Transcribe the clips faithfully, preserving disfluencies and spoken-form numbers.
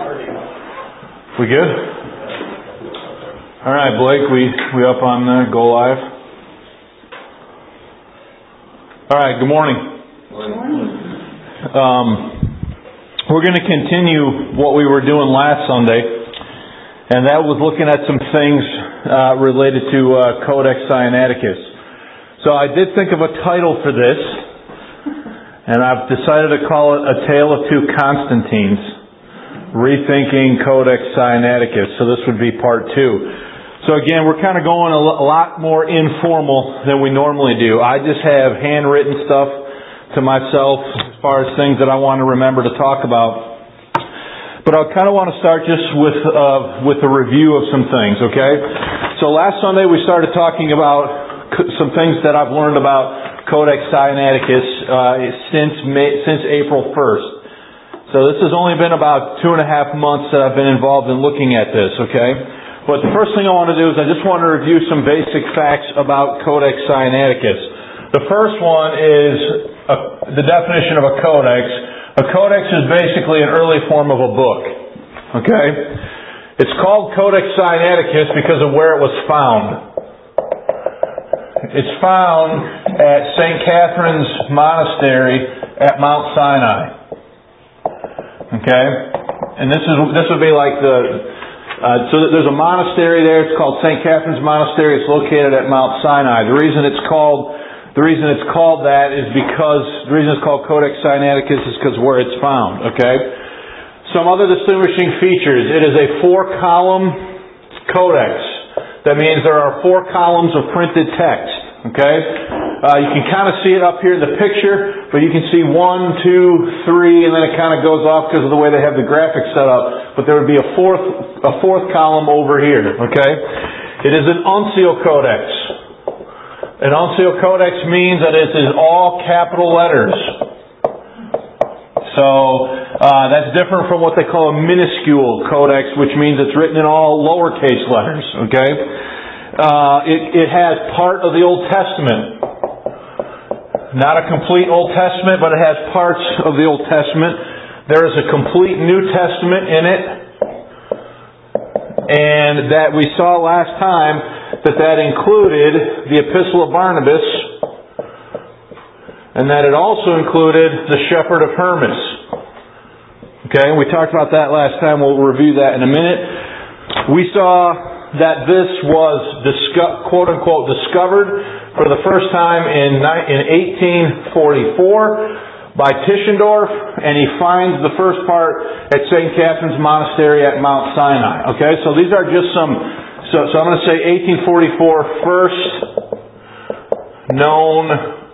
We good? All right, Blake, we, we up on uh, Go Live? All right, good morning. Good morning. Um, we're going to continue what we were doing last Sunday, and that was looking at some things uh, related to uh, Codex Sinaiticus. So I did think of a title for this, and I've decided to call it A Tale of Two Constantines. Rethinking Codex Sinaiticus. So this would be part two. So again, we're kind of going a lot more informal than we normally do. I just have handwritten stuff to myself as far as things that I want to remember to talk about. But I kind of want to start just with uh, with a review of some things, okay? So last Sunday we started talking about some things that I've learned about Codex Sinaiticus uh, since May, since April first. So this has only been about two and a half months that I've been involved in looking at this, okay? But the first thing I want to do is I just want to review some basic facts about Codex Sinaiticus. The first one is a, the definition of a codex. A codex is basically an early form of a book, okay? It's called Codex Sinaiticus because of where it was found. It's found at Saint Catherine's Monastery at Mount Sinai. Okay, and this is this would be like the uh, so there's a monastery there. It's called Saint Catherine's Monastery. It's located at Mount Sinai. The reason it's called the reason it's called that is because the reason it's called Codex Sinaiticus is because where it's found. Okay, some other distinguishing features. It is a four-column codex. That means there are four columns of printed text. Okay, uh, you can kind of see it up here in the picture, but you can see one, two, three, and then it kind of goes off because of the way they have the graphics set up. But there would be a fourth, a fourth column over here. Okay, it is an uncial codex. An uncial codex means that it is all capital letters. So uh, that's different from what they call a minuscule codex, which means it's written in all lowercase letters. Okay. Uh, it, it has part of the Old Testament. Not a complete Old Testament, but it has parts of the Old Testament. There is a complete New Testament in it. And that we saw last time that that included the Epistle of Barnabas. And that it also included the Shepherd of Hermas. Okay, we talked about that last time. We'll review that in a minute. We saw that this was disco- quote-unquote discovered for the first time in, ni- in eighteen forty-four by Tischendorf, and he finds the first part at Saint Catherine's Monastery at Mount Sinai. Okay, so these are just some, so, so I'm going to say eighteen forty-four, first known,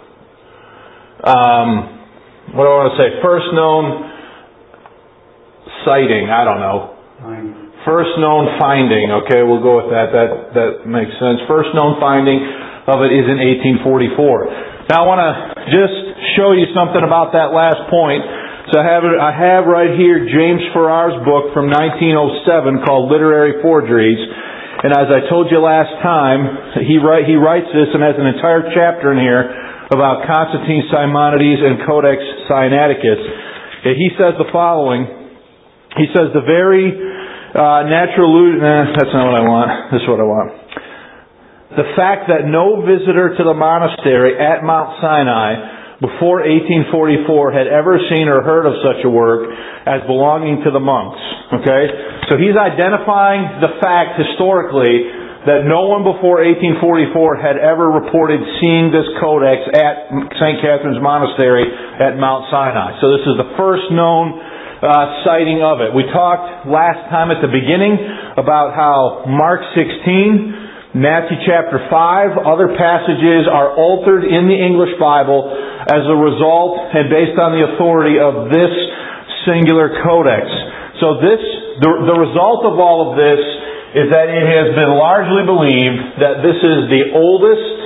um, what do I want to say, first known sighting, I don't know. Fine. First known finding, okay, we'll go with that. That that makes sense. First known finding of it is in eighteen forty-four. Now I want to just show you something about that last point. So I have I have right here James Farrar's book from nineteen oh seven called Literary Forgeries. And as I told you last time, he write he writes this and has an entire chapter in here about Constantine Simonides and Codex Sinaiticus. And he says the following. He says the very Uh, natural, nah, that's not what I want. This is what I want. The fact that no visitor to the monastery at Mount Sinai before eighteen forty-four had ever seen or heard of such a work as belonging to the monks. Okay? So he's identifying the fact historically that no one before eighteen forty-four had ever reported seeing this codex at Saint Catherine's Monastery at Mount Sinai. So this is the first known Uh, sighting of it. We talked last time at the beginning about how Mark sixteen, Matthew chapter five, other passages are altered in the English Bible as a result and based on the authority of this singular codex. So this, the, the result of all of this is that it has been largely believed that this is the oldest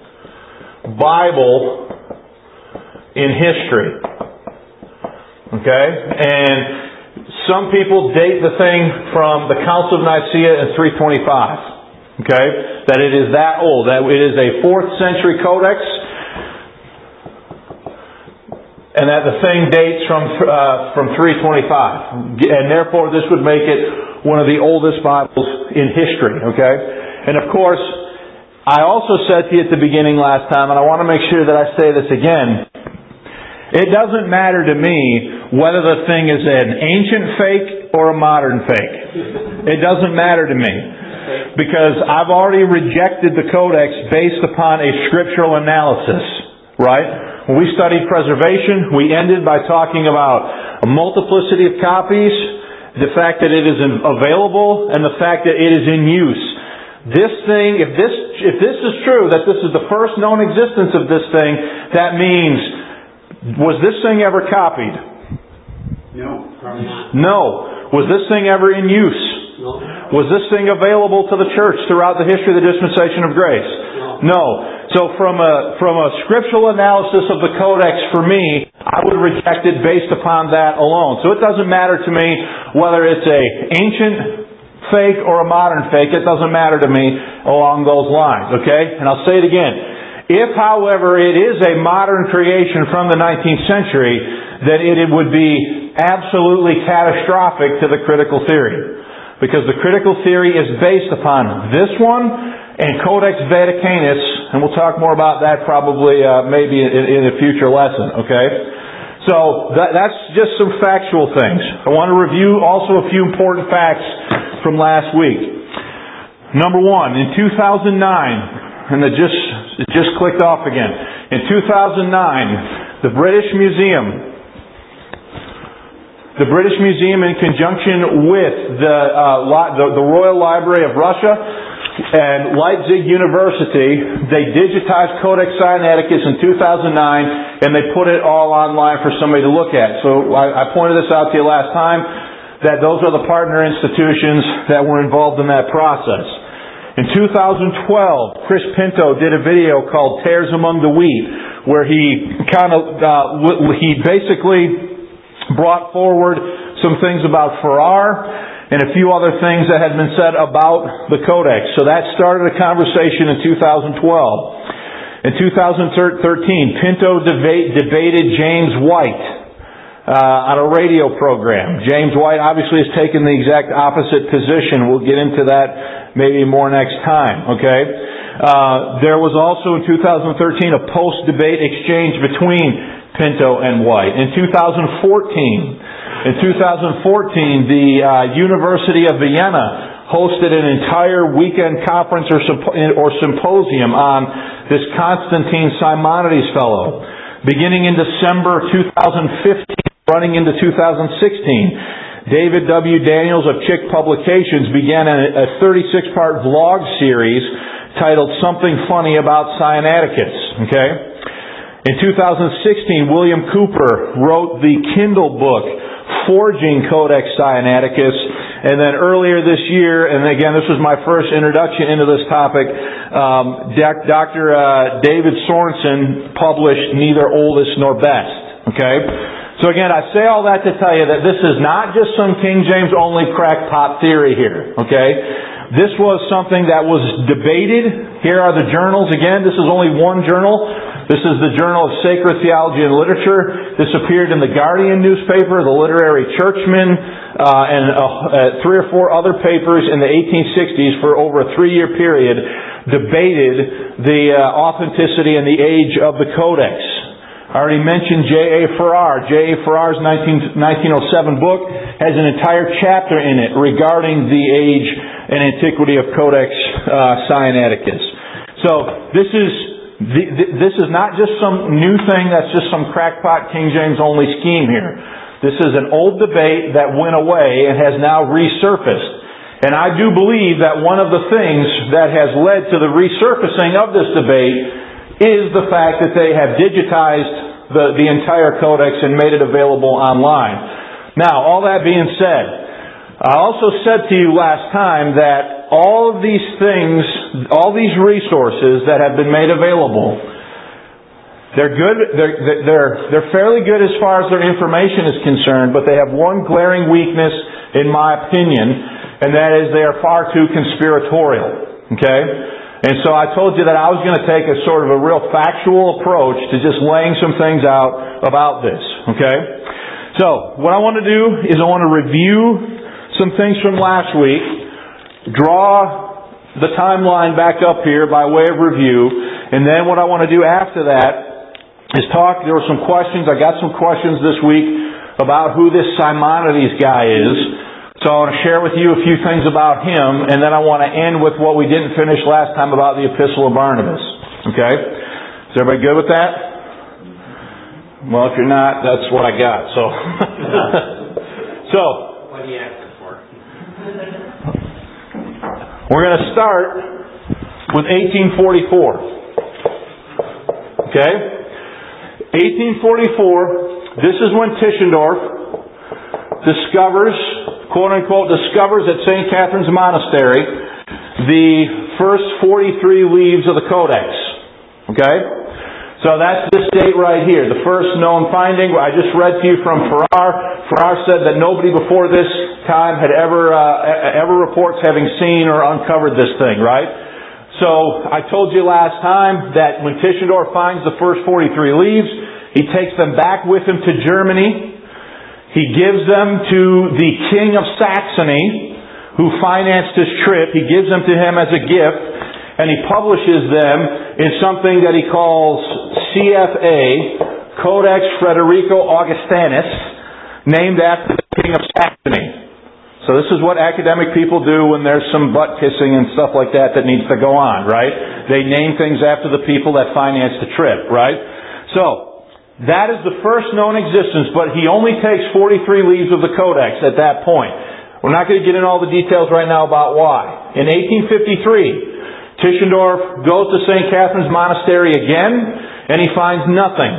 Bible in history. Okay? And some people date the thing from the Council of Nicaea in three twenty-five. Okay? That it is that old. That it is a fourth century codex. and that the thing dates from uh, from three twenty-five, and therefore this would make it one of the oldest Bibles in history. Okay, and of course, I also said to you at the beginning last time, and I want to make sure that I say this again. It doesn't matter to me whether the thing is an ancient fake or a modern fake. It doesn't matter to me, because I've already rejected the Codex based upon a scriptural analysis. Right? When we studied preservation, we ended by talking about a multiplicity of copies, the fact that it is available, and the fact that it is in use. This thing, if this if this is true, that this is the first known existence of this thing, that means, was this thing ever copied? No, probably not. No. Was this thing ever in use? No. Was this thing available to the church throughout the history of the dispensation of grace? No. No. So from a from a scriptural analysis of the Codex, for me, I would reject it based upon that alone. So it doesn't matter to me whether it's a ancient fake or a modern fake. It doesn't matter to me along those lines. Okay? And I'll say it again. If, however, it is a modern creation from the nineteenth century, then it, it would be absolutely catastrophic to the critical theory. Because the critical theory is based upon this one and Codex Vaticanus, and we'll talk more about that probably uh, maybe in, in a future lesson, okay? So that, that's just some factual things. I want to review also a few important facts from last week. Number one, in two thousand nine, and it just, it just clicked off again. In two thousand nine, the British Museum The British Museum, in conjunction with the, uh, the, the Royal Library of Russia and Leipzig University, they digitized Codex Sinaiticus in two thousand nine, and they put it all online for somebody to look at. So I, I pointed this out to you last time, that those are the partner institutions that were involved in that process. In two thousand twelve, Chris Pinto did a video called Tares Among the Wheat, where he kind of, uh, he basically brought forward some things about Farrar and a few other things that had been said about the Codex. So that started a conversation in two thousand twelve. In two thousand thirteen, Pinto deba- debated James White uh, on a radio program. James White obviously has taken the exact opposite position. We'll get into that maybe more next time. Okay. Uh, there was also in two thousand thirteen a post-debate exchange between Pinto and White. In two thousand fourteen, in two thousand fourteen, the uh, University of Vienna hosted an entire weekend conference or, or symposium on this Constantine Simonides fellow. Beginning in December two thousand fifteen, running into two thousand sixteen, David W. Daniels of Chick Publications began a thirty-six part vlog series titled Something Funny About Sinaiticus. Okay? In two thousand sixteen, William Cooper wrote the Kindle book, Forging Codex Sinaiticus. And then earlier this year, and again, this was my first introduction into this topic, um, Doctor Uh, David Sorensen published Neither Oldest Nor Best. Okay? So again, I say all that to tell you that this is not just some King James only crackpot theory here. Okay? This was something that was debated. Here are the journals. Again, this is only one journal. This is the Journal of Sacred Theology and Literature. This appeared in the Guardian newspaper, the Literary Churchman, uh, and uh, uh, three or four other papers in the eighteen sixties for over a three-year period debated the uh, authenticity and the age of the Codex. I already mentioned J A Farrar. J A Farrar's nineteen oh seven book has an entire chapter in it regarding the age and antiquity of Codex uh, Sinaiticus. So this is the, the, this is not just some new thing that's just some crackpot King James only scheme here. This is an old debate that went away and has now resurfaced. And I do believe that one of the things that has led to the resurfacing of this debate is the fact that they have digitized the, the entire Codex and made it available online. Now, all that being said, I also said to you last time that all of these things, all these resources that have been made available, they're good, they're, they're, they're fairly good as far as their information is concerned, but they have one glaring weakness, in my opinion, and that is they are far too conspiratorial. Okay? And so I told you that I was going to take a sort of a real factual approach to just laying some things out about this. Okay? So, what I want to do is I want to review some things from last week, draw the timeline back up here by way of review, and then what I want to do after that is talk. There were some questions. I got some questions this week about who this Simonides guy is. So I want to share with you a few things about him, and then I want to end with what we didn't finish last time about the Epistle of Barnabas. Okay? Is everybody good with that? Well, if you're not, that's what I got. So, so What are you asking for? we're going to start with eighteen forty-four. Okay? eighteen forty-four, this is when Tischendorf discovers, quote-unquote, discovers at Saint Catherine's Monastery the first forty-three leaves of the Codex. Okay? So that's this date right here, the first known finding. I just read to you from Farrar. Farrar said that nobody before this time had ever uh, ever reports having seen or uncovered this thing, right? So I told you last time that when Tischendorf finds the first forty-three leaves, he takes them back with him to Germany. He gives them to the King of Saxony, who financed his trip. He gives them to him as a gift, and he publishes them in something that he calls C F A, Codex Frederico Augustanus, named after the King of Saxony. So this is what academic people do when there's some butt kissing and stuff like that that needs to go on, right? They name things after the people that financed the trip, right? So, that is the first known existence, but he only takes forty-three leaves of the Codex at that point. We're not going to get into all the details right now about why. In eighteen fifty-three, Tischendorf goes to Saint Catherine's Monastery again, and he finds nothing.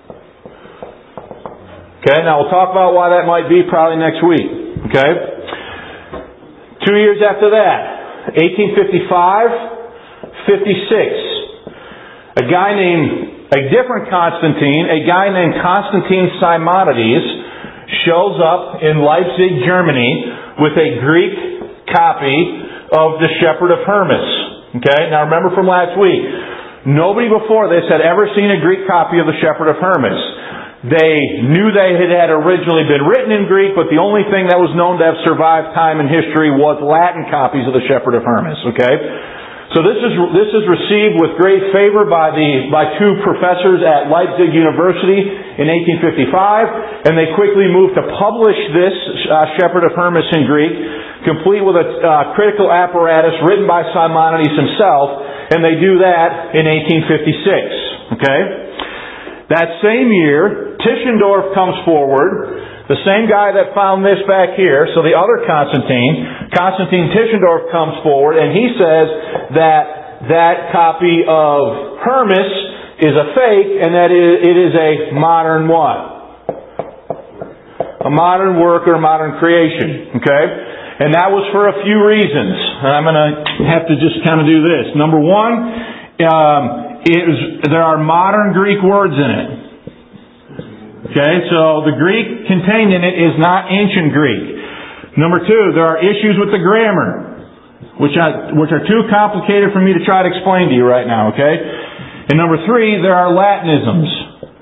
Okay, now we'll talk about why that might be probably next week. Okay? Two years after that, eighteen fifty-five, fifty-six, a guy named, a different Constantine, a guy named Constantine Simonides shows up in Leipzig, Germany with a Greek copy of the Shepherd of Hermas. Okay, now remember from last week, nobody before this had ever seen a Greek copy of the Shepherd of Hermas. They knew they had, had originally been written in Greek, but the only thing that was known to have survived time and history was Latin copies of the Shepherd of Hermas. Okay, so this is this is received with great favor by the by two professors at Leipzig University in eighteen fifty-five, and they quickly moved to publish this uh, Shepherd of Hermas in Greek, complete with a uh, critical apparatus written by Simonides himself, and they do that in eighteen fifty-six. Okay. That same year, Tischendorf comes forward, the same guy that found this back here, so the other Constantine, Constantine Tischendorf comes forward, and he says that that copy of Hermas is a fake, and that it is a modern what? A modern work or a modern creation. Okay? And that was for a few reasons. And I'm going to have to just kind of do this. Number one, um, is there are modern Greek words in it. Okay, so the Greek contained in it is not ancient Greek. Number two, there are issues with the grammar, which I, which are too complicated for me to try to explain to you right now, okay? And number three, there are Latinisms.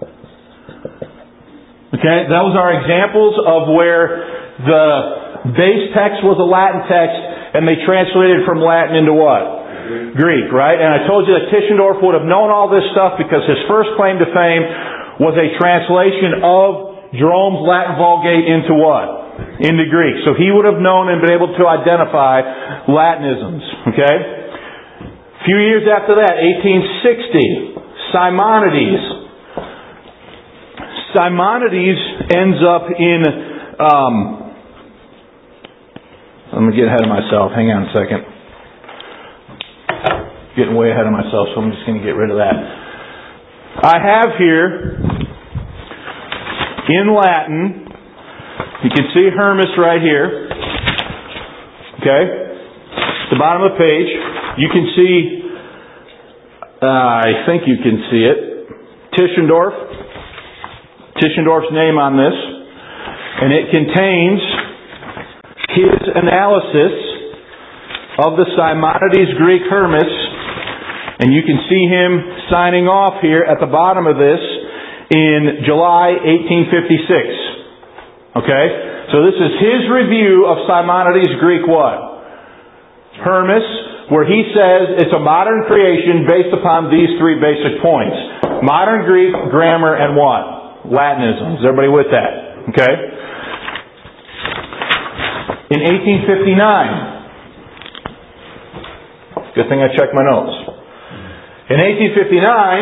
Okay, those are examples of where the base text was a Latin text and they translated from Latin into what? Greek, right? And I told you that Tischendorf would have known all this stuff because his first claim to fame was a translation of Jerome's Latin Vulgate into what? Into Greek. So he would have known and been able to identify Latinisms. Okay? A few years after that, eighteen sixty, Simonides. Simonides ends up in... Um, let me get ahead of myself. Hang on a second. Getting way ahead of myself, so I'm just going to get rid of that. I have here, in Latin, you can see Hermas right here. Okay? The bottom of the page, you can see, uh, I think you can see it, Tischendorf. Tischendorf's name on this. And it contains his analysis of the Simonides Greek Hermas And you can see him signing off here at the bottom of this in July eighteen fifty-six. Okay? So this is his review of Simonides' Greek what? Hermes, where he says it's a modern creation based upon these three basic points. Modern Greek, grammar, and what? Latinism. Is everybody with that? Okay? In eighteen fifty-nine, good thing I checked my notes. In eighteen fifty-nine,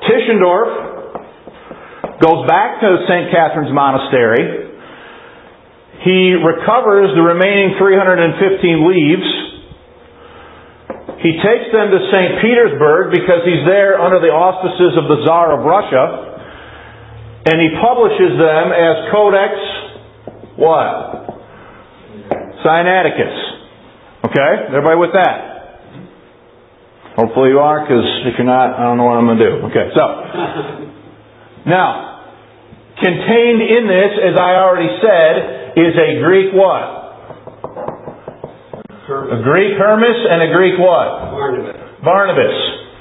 Tischendorf goes back to Saint Catherine's Monastery. He recovers the remaining three hundred fifteen leaves. He takes them to Saint Petersburg because he's there under the auspices of the Tsar of Russia. And he publishes them as Codex, what? Sinaiticus. Okay? Everybody with that? Hopefully you are, because if you're not, I don't know what I'm going to do. Okay, so. Now, contained in this, as I already said, is a Greek what? A Greek Hermes and a Greek what? Barnabas. Barnabas.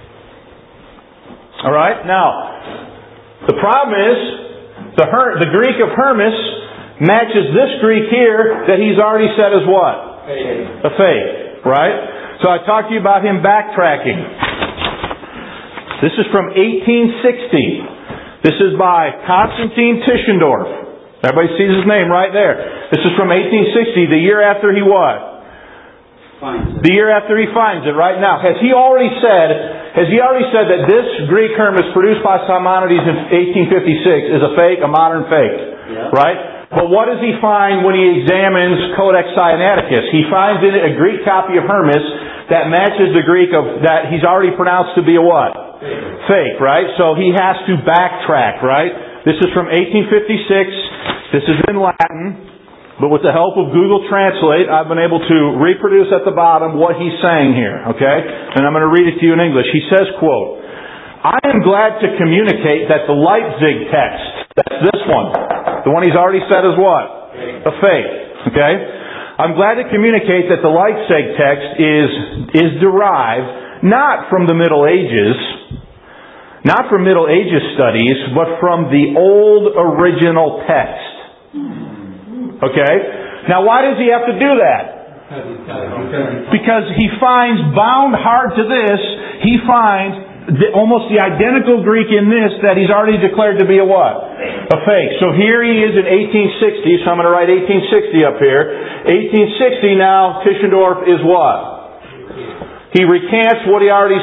Alright, now, the problem is, the, Her- the Greek of Hermes matches this Greek here that he's already said is what? Fake. A fake, right? So I talked to you about him backtracking. This is from eighteen sixty. This is by Constantine Tischendorf. Everybody sees his name right there. This is from eighteen sixty, the year after he what? Finds it. The year after he finds it, right now. Has he already said, has he already said that this Greek Hermes produced by Simonides in eighteen fifty-six is a fake, a modern fake? Yeah. Right? But what does he find when he examines Codex Sinaiticus? He finds in it a Greek copy of Hermes that matches the Greek of that he's already pronounced to be a what? Fake. Fake, right? So he has to backtrack, right? This is from eighteen fifty-six. This is in Latin. But with the help of Google Translate, I've been able to reproduce at the bottom what he's saying here, okay? And I'm going to read it to you in English. He says, quote, I am glad to communicate that the Leipzig text, that's this one, the one he's already said is what? A fake. Okay? I'm glad to communicate that the Leipzig text is, is derived not from the Middle Ages, not from Middle Ages studies, but from the old original text. Okay? Now why does he have to do that? Because he finds bound hard to this, he finds the, almost the identical Greek in this that he's already declared to be a what? A fake. So here he is in eighteen sixty, so I'm going to write eighteen sixty up here. eighteen sixty now, Tischendorf is what? He recants what he already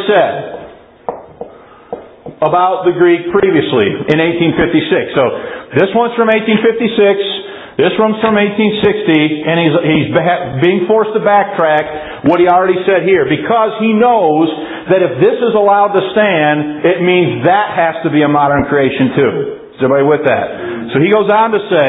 said about the Greek previously in eighteen fifty-six. So this one's from eighteen fifty-six, this one's from eighteen sixty, and he's, he's being forced to backtrack what he already said here, because he knows that if this is allowed to stand, it means that has to be a modern creation too. Is everybody with that? So he goes on to say,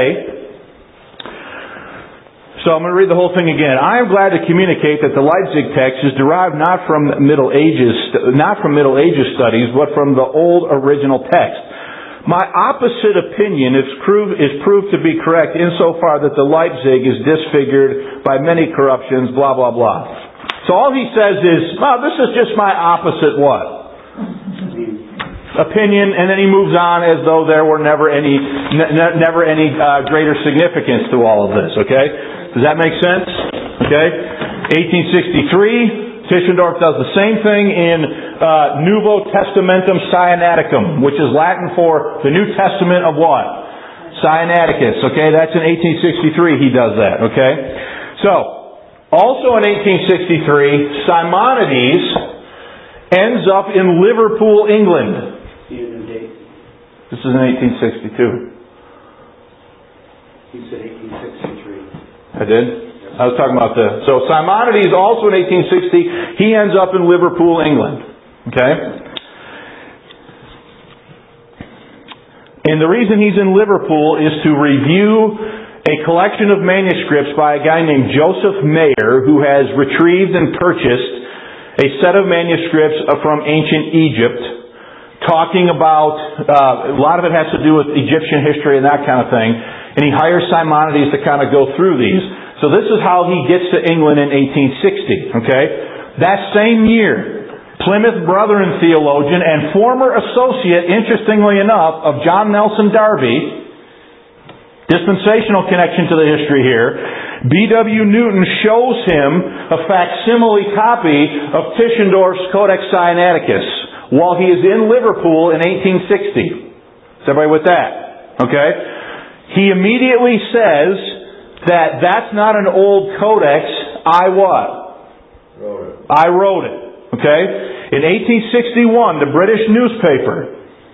so I'm going to read the whole thing again. I am glad to communicate that the Leipzig text is derived not from Middle Ages, not from Middle Ages studies, but from the old original text. My opposite opinion is proved, is proved to be correct insofar that the Leipzig is disfigured by many corruptions, blah, blah, blah. So all he says is, well, this is just my opposite what? Opinion, and then he moves on as though there were never any, ne- never any uh, greater significance to all of this, okay? Does that make sense? Okay? eighteen sixty-three, Tischendorf does the same thing in uh, Nuevo Testamentum Sinaiticum, which is Latin for the New Testament of what? Sinaiticus. Okay, that's in eighteen sixty-three he does that. Okay? So, also in eighteen sixty-three, Simonides ends up in Liverpool, England. This is in eighteen sixty-two. He said eighteen sixty-three. I did? I was talking about the... So Simonides, also in eighteen sixty, he ends up in Liverpool, England. Okay? And the reason he's in Liverpool is to review a collection of manuscripts by a guy named Joseph Mayer, who has retrieved and purchased a set of manuscripts from ancient Egypt, talking about... Uh, a lot of it has to do with Egyptian history and that kind of thing. And he hires Simonides to kind of go through these. So this is how he gets to England in eighteen sixty, okay? That same year, Plymouth Brethren theologian and former associate, interestingly enough, of John Nelson Darby, dispensational connection to the history here, B W Newton shows him a facsimile copy of Tischendorf's Codex Sinaiticus while he is in Liverpool in eighteen sixty. Is everybody with that? Okay? He immediately says that that's not an old codex. I what? Wrote it. I wrote it. Okay? In eighteen sixty-one, the British newspaper,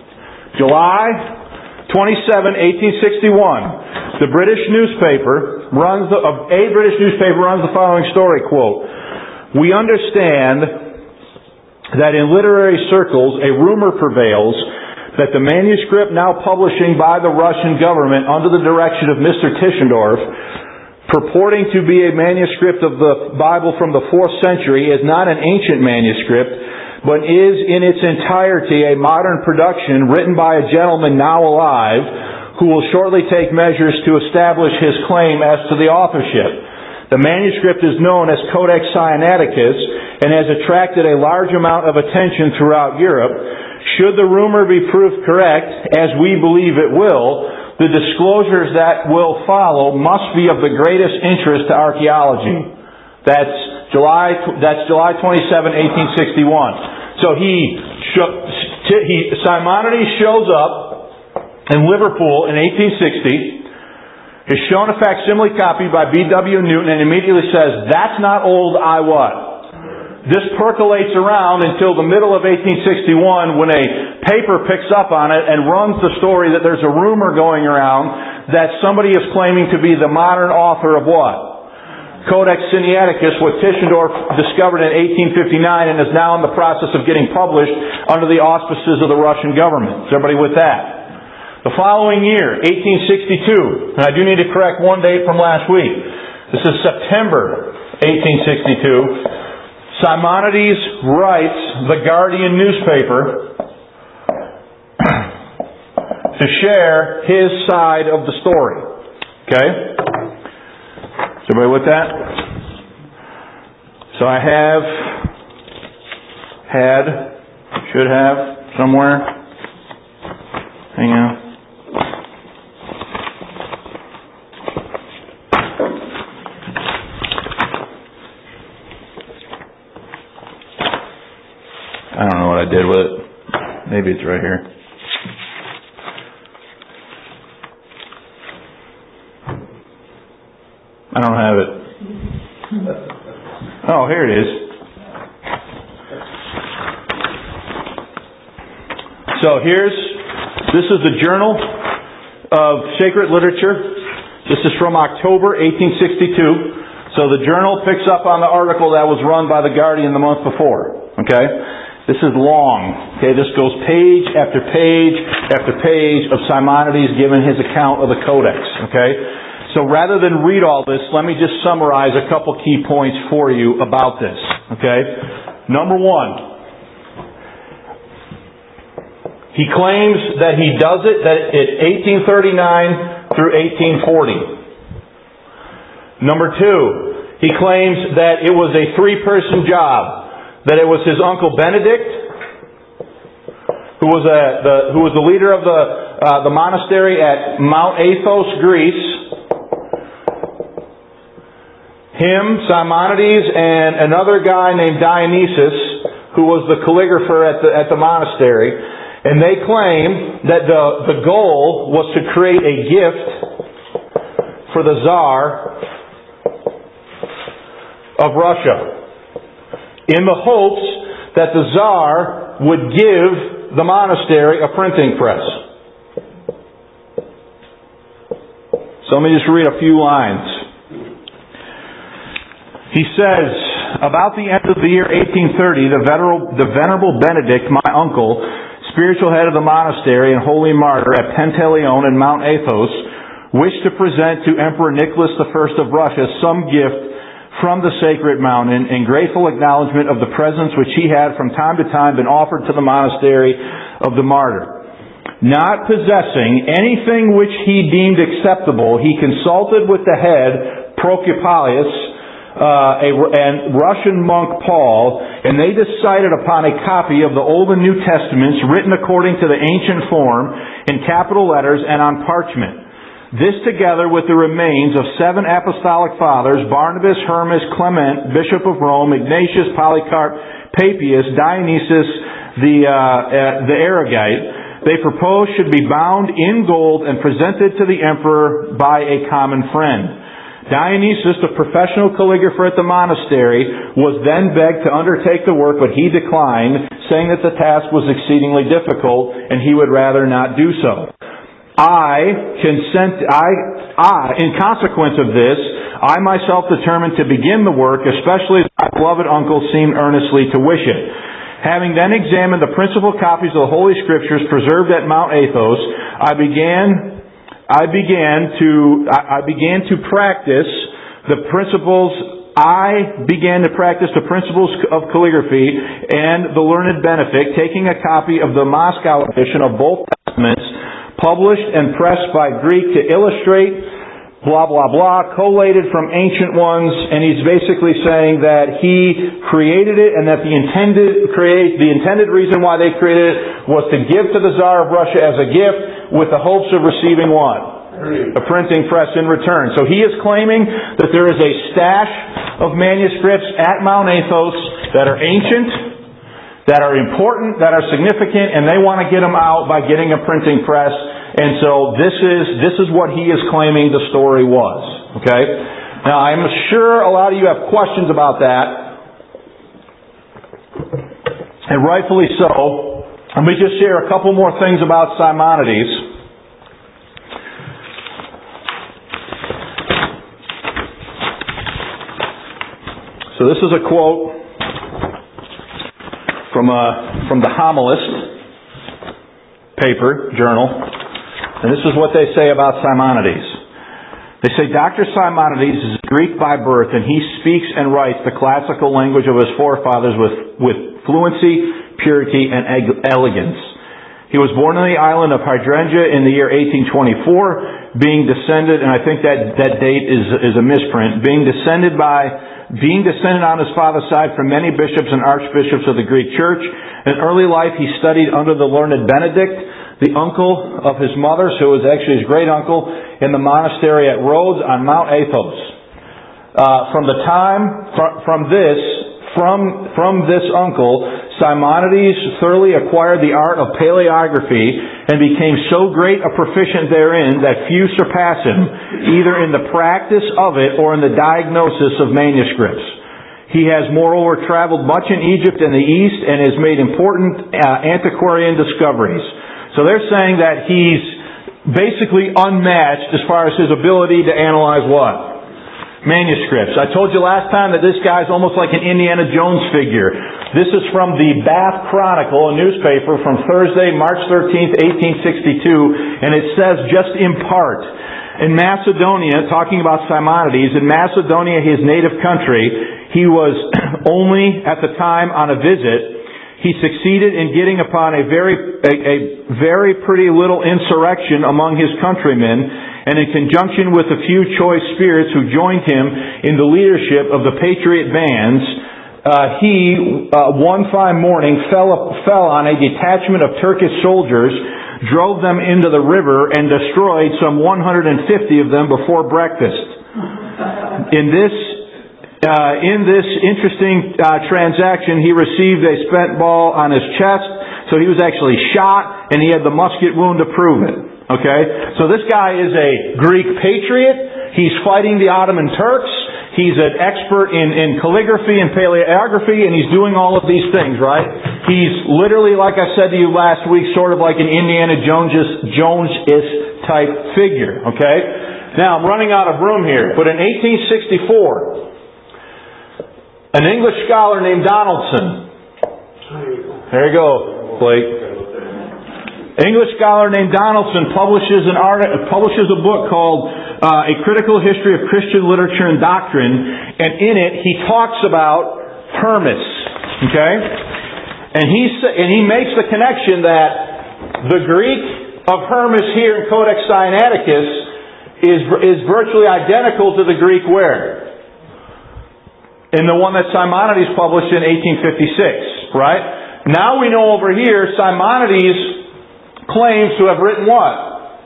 July twenty-seventh, eighteen sixty-one, the British newspaper runs the, a British newspaper runs the following story, quote, "We understand that in literary circles a rumor prevails that the manuscript now publishing by the Russian government under the direction of Mister Tischendorf, purporting to be a manuscript of the Bible from the fourth century, is not an ancient manuscript, but is in its entirety a modern production written by a gentleman now alive, who will shortly take measures to establish his claim as to the authorship. The manuscript is known as Codex Sinaiticus and has attracted a large amount of attention throughout Europe. Should the rumor be proved correct, as we believe it will, the disclosures that will follow must be of the greatest interest to archaeology." That's July. That's July twenty-seventh, eighteen sixty-one. So he, he Simonides shows up in Liverpool in eighteen sixty. Is shown a facsimile copy by B W Newton and immediately says, "That's not old. I what?" This percolates around until the middle of eighteen sixty-one when a paper picks up on it and runs the story that there's a rumor going around that somebody is claiming to be the modern author of what? Codex Sinaiticus, what Tischendorf discovered in eighteen fifty-nine and is now in the process of getting published under the auspices of the Russian government. Is everybody with that? The following year, eighteen sixty-two, and I do need to correct one date from last week. This is September eighteen sixty-two. Simonides writes the Guardian newspaper to share his side of the story. Okay? Is everybody with that? So I have, had, should have, somewhere. Hang on. I don't know what I did with it. Maybe it's right here. I don't have it. Oh, here it is. So here's, this is the Journal of Sacred Literature. This is from October eighteen sixty-two. So the Journal picks up on the article that was run by the Guardian the month before. Okay? This is long. Okay, this goes page after page after page of Simonides giving his account of the Codex. Okay? So rather than read all this, let me just summarize a couple key points for you about this. Okay? Number one, he claims that he does it that at eighteen thirty-nine through eighteen forty. Number two, he claims that it was a three-person job. That it was his uncle Benedict, who was a, the who was the leader of the uh, the monastery at Mount Athos, Greece. Him, Simonides, and another guy named Dionysius, who was the calligrapher at the at the monastery, and they claim that the the goal was to create a gift for the Tsar of Russia, in the hopes that the Tsar would give the monastery a printing press. So let me just read a few lines. He says, about the end of the year eighteen thirty, the venerable, the venerable Benedict, my uncle, spiritual head of the monastery and holy martyr at Panteleon and Mount Athos, wished to present to Emperor Nicholas the First of Russia some gift from the sacred mountain in grateful acknowledgement of the presents which he had from time to time been offered to the monastery of the martyr. Not possessing anything which he deemed acceptable, he consulted with the head, Procopius, uh, a, and Russian monk Paul, and they decided upon a copy of the Old and New Testaments written according to the ancient form in capital letters and on parchment. This together with the remains of seven apostolic fathers, Barnabas, Hermas, Clement, Bishop of Rome, Ignatius, Polycarp, Papias, Dionysius, the, uh, uh, the Aragite, they propose should be bound in gold and presented to the emperor by a common friend. Dionysius, the professional calligrapher at the monastery, was then begged to undertake the work, but he declined, saying that the task was exceedingly difficult and he would rather not do so. I consent, I, I, in consequence of this, I myself determined to begin the work, especially as my beloved uncle seemed earnestly to wish it. Having then examined the principal copies of the Holy Scriptures preserved at Mount Athos, I began, I began to, I began to practice the principles, I began to practice the principles of calligraphy and the learned Benefic, taking a copy of the Moscow edition of both Testaments, published and pressed by Greek to illustrate blah, blah, blah, collated from ancient ones, and he's basically saying that he created it and that the intended create the intended reason why they created it was to give to the Tsar of Russia as a gift with the hopes of receiving what? A printing press in return. So he is claiming that there is a stash of manuscripts at Mount Athos that are ancient, that are important, that are significant, and they want to get them out by getting a printing press. And so this is this is what he is claiming the story was. Okay? Now I'm sure a lot of you have questions about that. And rightfully so. Let me just share a couple more things about Simonides. So this is a quote from a, from the Homilist paper, journal. And this is what they say about Simonides. They say, Doctor Simonides is Greek by birth, and he speaks and writes the classical language of his forefathers with, with fluency, purity, and elegance. He was born on the island of Hydrangea in the year eighteen twenty-four, being descended, and I think that, that date is, is a misprint, being descended by, being descended on his father's side from many bishops and archbishops of the Greek Church. In early life, he studied under the learned Benedict, the uncle of his mother, who was actually his great-uncle, in the monastery at Rhodes on Mount Athos. Uh, from the time, from, from this, from, from this uncle, Simonides thoroughly acquired the art of paleography and became so great a proficient therein that few surpass him, either in the practice of it or in the diagnosis of manuscripts. He has moreover traveled much in Egypt and the East and has made important uh, antiquarian discoveries. So they're saying that he's basically unmatched as far as his ability to analyze what? Manuscripts. I told you last time that this guy's almost like an Indiana Jones figure. This is from the Bath Chronicle, a newspaper, from Thursday, March thirteenth, eighteen sixty-two, and it says just in part, in Macedonia, talking about Simonides, in Macedonia, his native country, he was only at the time on a visit. He succeeded in getting upon a very, a, a very pretty little insurrection among his countrymen, and in conjunction with a few choice spirits who joined him in the leadership of the patriot bands, uh, he, uh, one fine morning, fell, fell on a detachment of Turkish soldiers, drove them into the river, and destroyed some one hundred fifty of them before breakfast. In this Uh, in this interesting uh, transaction, he received a spent ball on his chest, so he was actually shot, and he had the musket wound to prove it. Okay? So this guy is a Greek patriot. He's fighting the Ottoman Turks. He's an expert in, in calligraphy and paleography, and he's doing all of these things, right? He's literally, like I said to you last week, sort of like an Indiana Jones-ish, Jones-ish type figure. Okay? Now, I'm running out of room here, but in eighteen sixty-four... an English scholar named Donaldson. There you go, Blake. English scholar named Donaldson publishes an art, publishes a book called uh, A Critical History of Christian Literature and Doctrine, and in it he talks about Hermas. Okay, and he and he makes the connection that the Greek of Hermas here in Codex Sinaiticus is is virtually identical to the Greek where? in the one that Simonides published in eighteen fifty-six, right? Now we know over here Simonides claims to have written what?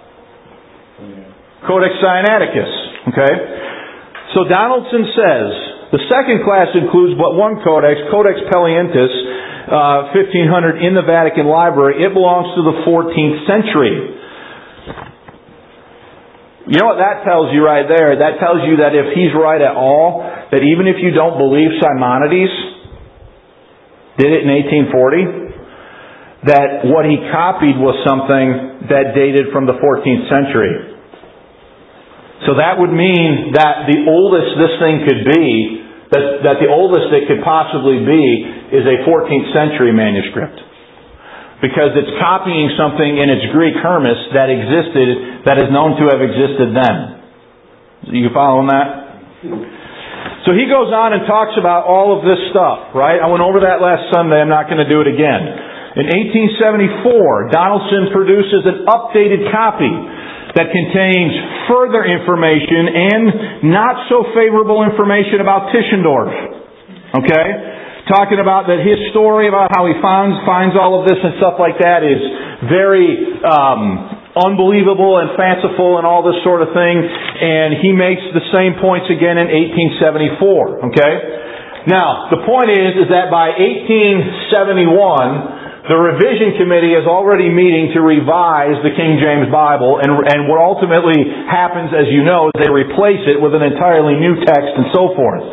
Codex Sinaiticus, okay? So Donaldson says, the second class includes but one codex, Codex Pelientis, uh, fifteen hundred in the Vatican Library. It belongs to the fourteenth century. You know what that tells you right there? That tells you that if he's right at all, that even if you don't believe Simonides did it in eighteen forty, that what he copied was something that dated from the fourteenth century. So that would mean that the oldest this thing could be, that, that the oldest it could possibly be, is a fourteenth century manuscript. Because it's copying something in its Greek Hermes that existed, that is known to have existed then. You following that? So he goes on and talks about all of this stuff, right? I went over that last Sunday. I'm not going to do it again. In eighteen seventy-four, Donaldson produces an updated copy that contains further information and not so favorable information about Tischendorf. Okay? Talking about that his story about how he finds, finds all of this and stuff like that is very um, unbelievable and fanciful and all this sort of thing. And he makes the same points again in eighteen seventy-four. Okay? Now, the point is, is that by eighteen seventy-one, the revision committee is already meeting to revise the King James Bible, and, and what ultimately happens, as you know, is they replace it with an entirely new text and so forth.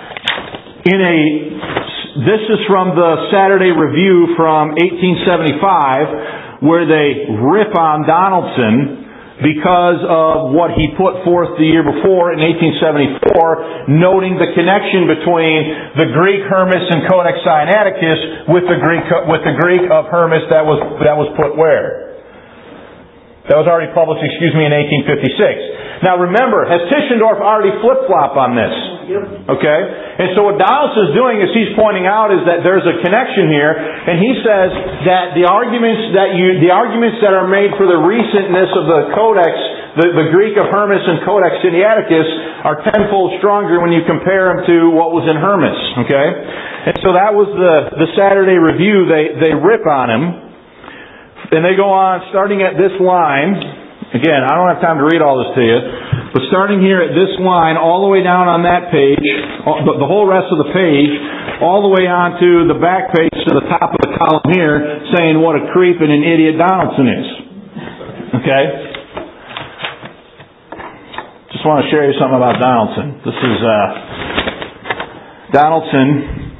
In a, this is from the Saturday Review from eighteen seventy-five, where they rip on Donaldson because of what he put forth the year before in eighteen seventy-four, noting the connection between the Greek Hermes and Codex Sinaiticus with the Greek with the Greek of Hermes that was that was put where? That was already published, excuse me, in eighteen fifty-six. Now remember, has Tischendorf already flip-flop on this? Okay? And so what Donaldson's doing is he's pointing out is that there's a connection here, and he says that the arguments that you the arguments that are made for the recentness of the Codex, the, the Greek of Hermes and Codex Sinaiticus, are tenfold stronger when you compare them to what was in Hermes. Okay? And so that was the, the Saturday Review. They, they rip on him, and they go on starting at this line. Again, I don't have time to read all this to you, but starting here at this line, all the way down on that page, the whole rest of the page, all the way on to the back page to the top of the column here, saying what a creep and an idiot Donaldson is. Okay? Just want to share you something about Donaldson. This is, uh, Donaldson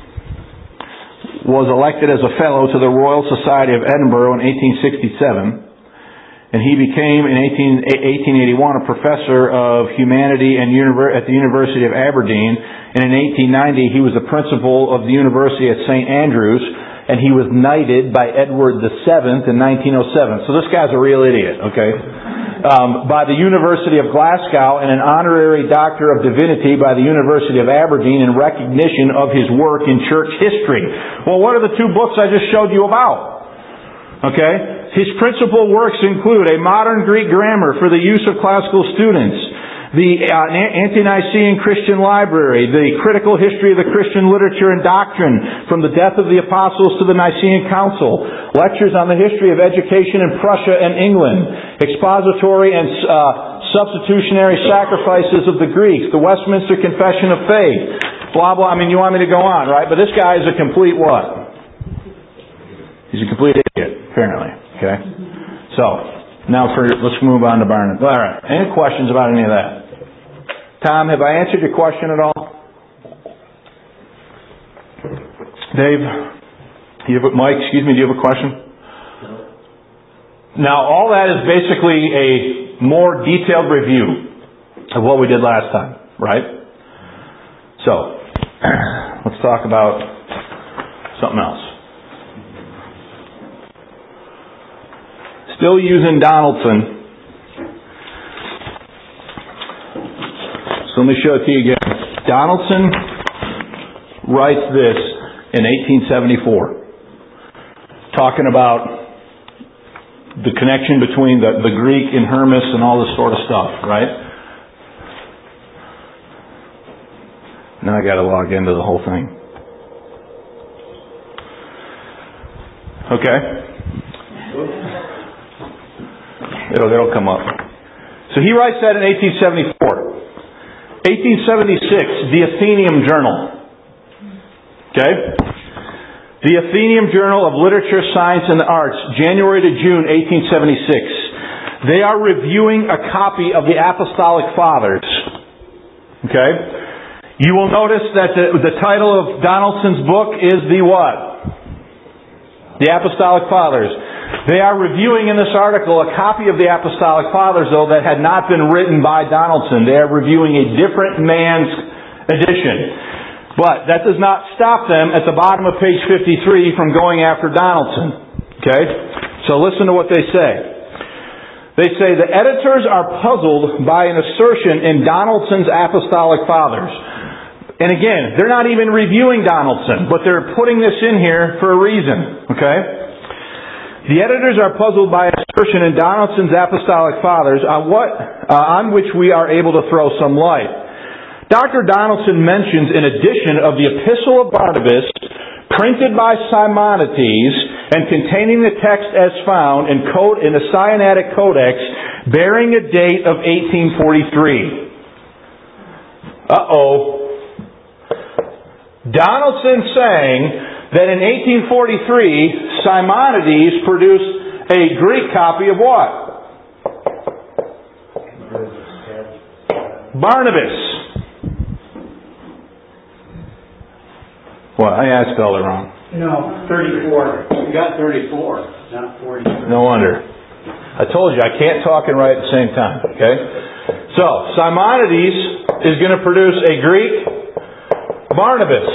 was elected as a fellow to the Royal Society of Edinburgh in eighteen sixty-seven. And he became, in eighteen eighty-one, a professor of humanity and at the University of Aberdeen. And in eighteen ninety, he was the principal of the University at Saint Andrews. And he was knighted by Edward the Seventh in nineteen oh seven. So this guy's a real idiot, okay? Um, by the University of Glasgow, and an honorary Doctor of Divinity by the University of Aberdeen in recognition of his work in church history. Well, what are the two books I just showed you about? Okay? His principal works include a modern Greek grammar for the use of classical students, the uh, Ante-Nicene Christian Library, the critical history of the Christian literature and doctrine from the death of the apostles to the Nicene Council, lectures on the history of education in Prussia and England, expository and uh, substitutionary sacrifices of the Greeks, the Westminster Confession of Faith, blah, blah. I mean, you want me to go on, right? But this guy is a complete what? He's a complete idiot, apparently. Okay? So, now for let's move on to Barnabas. All right. Any questions about any of that? Tom, have I answered your question at all? Dave? Do you have a, Mike, excuse me, do you have a question? No. Now, all that is basically a more detailed review of what we did last time, right? So, let's talk about something else. Still using Donaldson. So let me show it to you again. Donaldson writes this in eighteen seventy-four. Talking about the connection between the, the Greek and Hermes and all this sort of stuff, right? Now I got to log into the whole thing. Okay. It'll, it'll come up. So he writes that in eighteen seventy-four. eighteen seventy-six, the Athenaeum Journal. Okay? The Athenaeum Journal of Literature, Science, and the Arts, January to June, eighteen seventy-six. They are reviewing a copy of the Apostolic Fathers. Okay? You will notice that the, the title of Donaldson's book is the what? The Apostolic Fathers. They are reviewing in this article a copy of the Apostolic Fathers, though, that had not been written by Donaldson. They are reviewing a different man's edition. But that does not stop them at the bottom of page fifty-three from going after Donaldson. Okay? So listen to what they say. They say, the editors are puzzled by an assertion in Donaldson's Apostolic Fathers. And again, they're not even reviewing Donaldson, but they're putting this in here for a reason. Okay? The editors are puzzled by an assertion in Donaldson's Apostolic Fathers on what, uh, on which we are able to throw some light. Doctor Donaldson mentions an edition of the Epistle of Barnabas, printed by Simonides, and containing the text as found in, code, in the Sinaitic Codex, bearing a date of eighteen forty-three. Uh-oh. Donaldson saying that in eighteen forty-three, Simonides produced a Greek copy of what? Barnabas. What? I spelled it wrong. No, thirty-four. You got thirty-four, not forty-three. No wonder. I told you, I can't talk and write at the same time. Okay? So, Simonides is going to produce a Greek Barnabas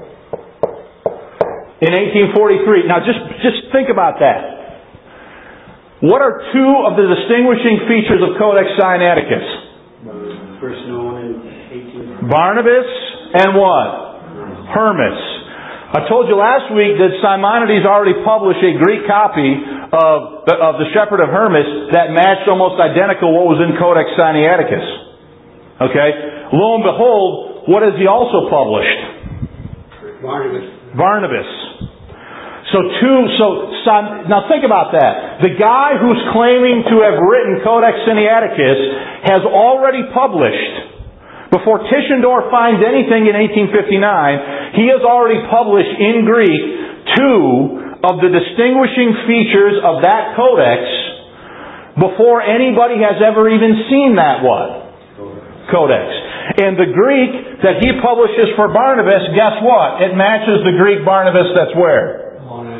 in eighteen forty-three. Now, just, just think about that. What are two of the distinguishing features of Codex Sinaiticus? First known in eighteen. Barnabas and what? Hermas. I told you last week that Simonides already published a Greek copy of the, of the Shepherd of Hermas that matched almost identical what was in Codex Sinaiticus. Okay? Lo and behold, what has he also published? Barnabas. Barnabas. So two, so, now think about that. The guy who's claiming to have written Codex Sinaiticus has already published, before Tischendorf finds anything in eighteen fifty-nine, he has already published in Greek two of the distinguishing features of that codex before anybody has ever even seen that what? Codex. And the Greek that he publishes for Barnabas, guess what? It matches the Greek Barnabas that's where?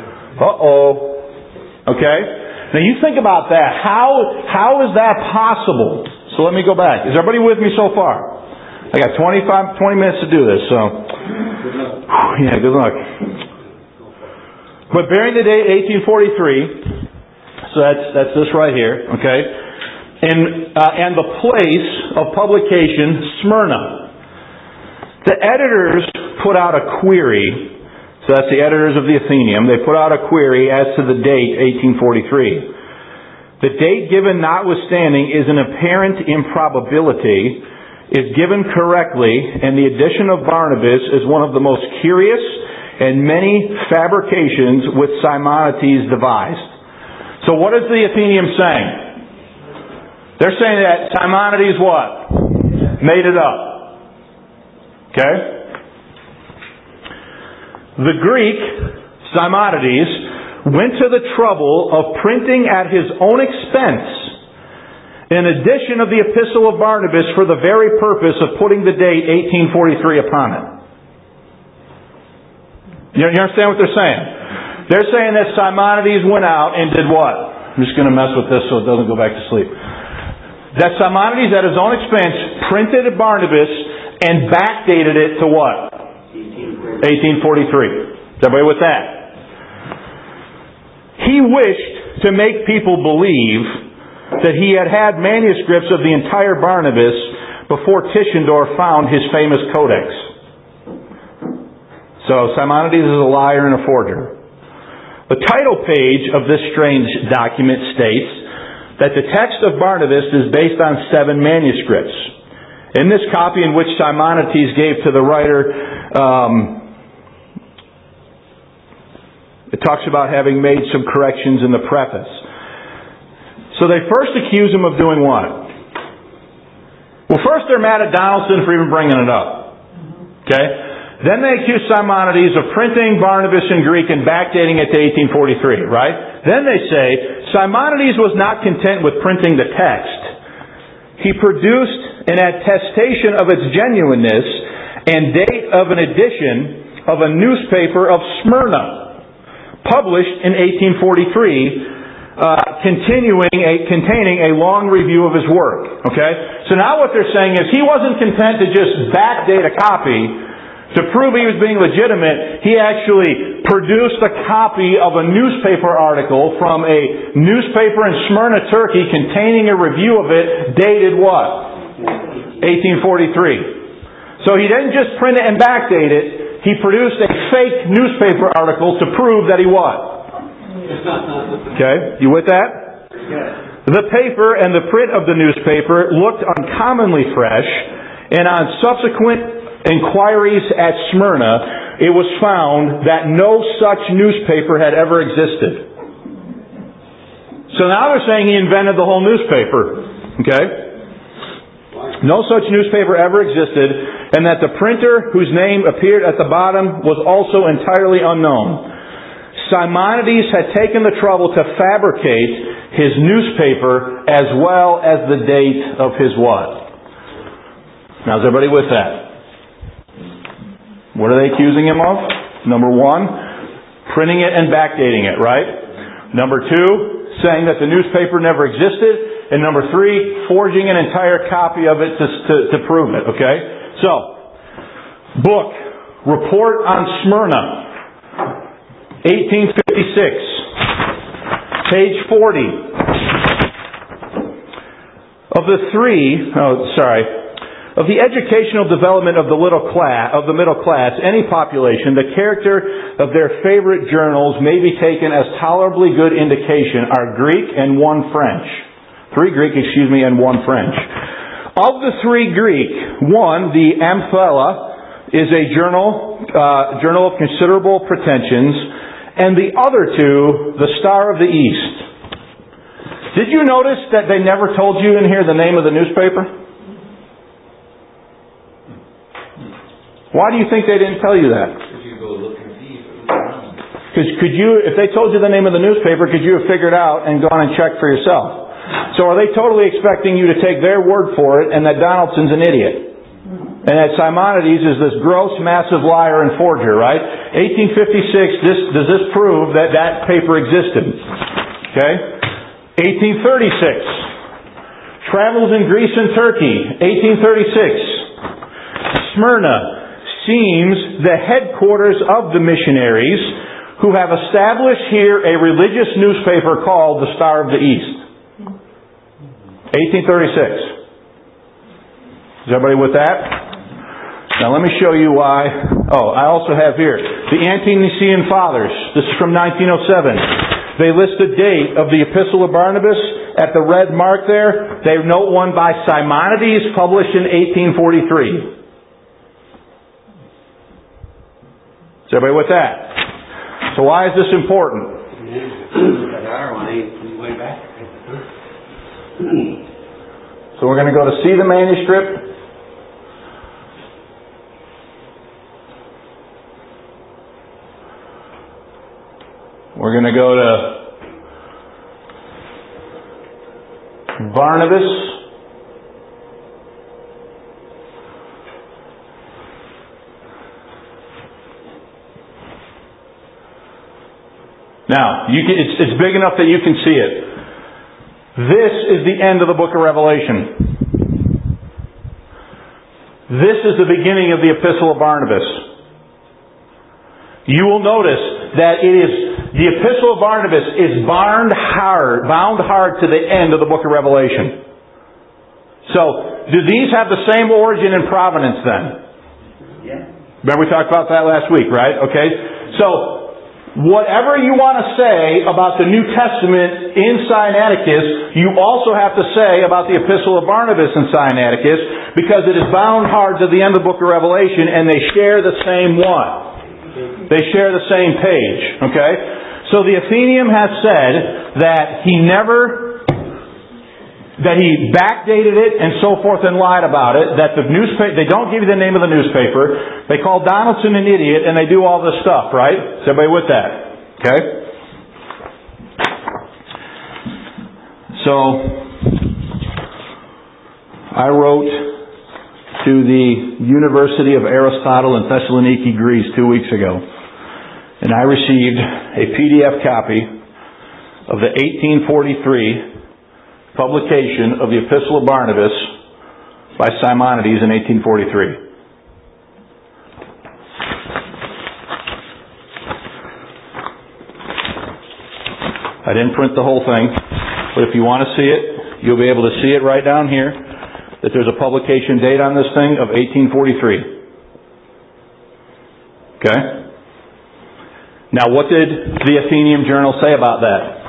Uh-oh. Okay? Now you think about that. How, how is that possible? So let me go back. Is everybody with me so far? I got twenty-five, twenty minutes to do this, so. Good luck. Yeah, good luck. But bearing the date eighteen forty-three, so that's that's this right here, okay, and uh, and the place of publication, Smyrna. The editors put out a query. So that's the editors of the Athenaeum. They put out a query as to the date eighteen forty-three. The date given notwithstanding is an apparent improbability. Is given correctly, and the addition of Barnabas is one of the most curious and many fabrications which Simonides devised. So what is the Athenaeum saying? They're saying that Simonides what? Made it up. Okay? The Greek, Simonides, went to the trouble of printing at his own expense an edition of the Epistle of Barnabas for the very purpose of putting the date eighteen forty-three upon it. You understand what they're saying? They're saying that Simonides went out and did what? I'm just going to mess with this so it doesn't go back to sleep. That Simonides, at his own expense, printed Barnabas and backdated it to what? eighteen forty-three. Is everybody with that? He wished to make people believe that he had had manuscripts of the entire Barnabas before Tischendorf found his famous codex. So Simonides is a liar and a forger. The title page of this strange document states that the text of Barnabas is based on seven manuscripts. In this copy, in which Simonides gave to the writer, um, it talks about having made some corrections in the preface. So they first accuse him of doing what? Well, first they're mad at Donaldson for even bringing it up. Okay? Then they accuse Simonides of printing Barnabas in Greek and backdating it to eighteen forty-three, right? Then they say, Simonides was not content with printing the text. He produced an attestation of its genuineness and date of an edition of a newspaper of Smyrna, published in eighteen forty-three, uh, continuing a, containing a long review of his work. Okay? So now what they're saying is he wasn't content to just backdate a copy to prove he was being legitimate. He actually produced a copy of a newspaper article from a newspaper in Smyrna, Turkey, containing a review of it, dated what? eighteen forty-three. So he didn't just print it and backdate it. He produced a fake newspaper article to prove that he what? Okay, you with that? The paper and the print of the newspaper looked uncommonly fresh, and on subsequent inquiries at Smyrna, it was found that no such newspaper had ever existed. So now they're saying he invented the whole newspaper. Okay? No such newspaper ever existed, and that the printer whose name appeared at the bottom was also entirely unknown. Simonides had taken the trouble to fabricate his newspaper as well as the date of his what? Now is everybody with that? What are they accusing him of? Number one, printing it and backdating it, right? Number two, saying that the newspaper never existed. And number three, forging an entire copy of it to, to, to prove it, okay? So, book, Report on Smyrna, eighteen fifty-six, page forty. Of the three, oh, sorry, of the educational development of the little class, of the middle class, any population, the character of their favorite journals may be taken as tolerably good indication are Greek and one French. Three Greek, excuse me, and one French. Of the three Greek, one, the Amphila, is a journal, uh, journal of considerable pretensions, and the other two, the Star of the East. Did you notice that they never told you in here the name of the newspaper? Why do you think they didn't tell you that? Because you go look and see if it was around. Because could you, if they told you the name of the newspaper, could you have figured out and gone and checked for yourself? So are they totally expecting you to take their word for it and that Donaldson's an idiot? And that Simonides is this gross, massive liar and forger, right? eighteen fifty-six, this, does this prove that that paper existed? Okay? eighteen thirty-six, Travels in Greece and Turkey, eighteen thirty-six. Smyrna seems the headquarters of the missionaries who have established here a religious newspaper called the Star of the East. eighteen thirty-six. Is everybody with that? Now let me show you why. Oh, I also have here the Ante-Nicene Fathers. This is from nineteen oh seven. They list the date of the Epistle of Barnabas at the red mark there. They note one by Simonides, published in eighteen forty-three. Is everybody with that? So why is this important? Way back. So we're going to go to see the manuscript. We're going to go to Barnabas. Now, you can, it's, it's big enough that you can see it. This is the end of the book of Revelation. This is the beginning of the Epistle of Barnabas. You will notice that it is the Epistle of Barnabas is bound hard, bound hard to the end of the book of Revelation. So, do these have the same origin and provenance then? Yeah. Remember we talked about that last week, right? Okay. So, whatever you want to say about the New Testament in Sinaiticus, you also have to say about the Epistle of Barnabas in Sinaiticus, because it is bound hard to the end of the book of Revelation, and they share the same one. They share the same page. Okay? So the Athenaeum has said that he never... that he backdated it and so forth and lied about it, that the newspaper, they don't give you the name of the newspaper, they call Donaldson an idiot, and they do all this stuff, right? Is everybody with that? Okay? So, I wrote to the University of Aristotle in Thessaloniki, Greece, two weeks ago, and I received a P D F copy of the eighteen forty-three publication of the Epistle of Barnabas by Simonides in eighteen forty-three. I didn't print the whole thing, but if you want to see it, you'll be able to see it right down here, that there's a publication date on this thing of eighteen forty-three. Okay? Now, what did the Athenaeum Journal say about that?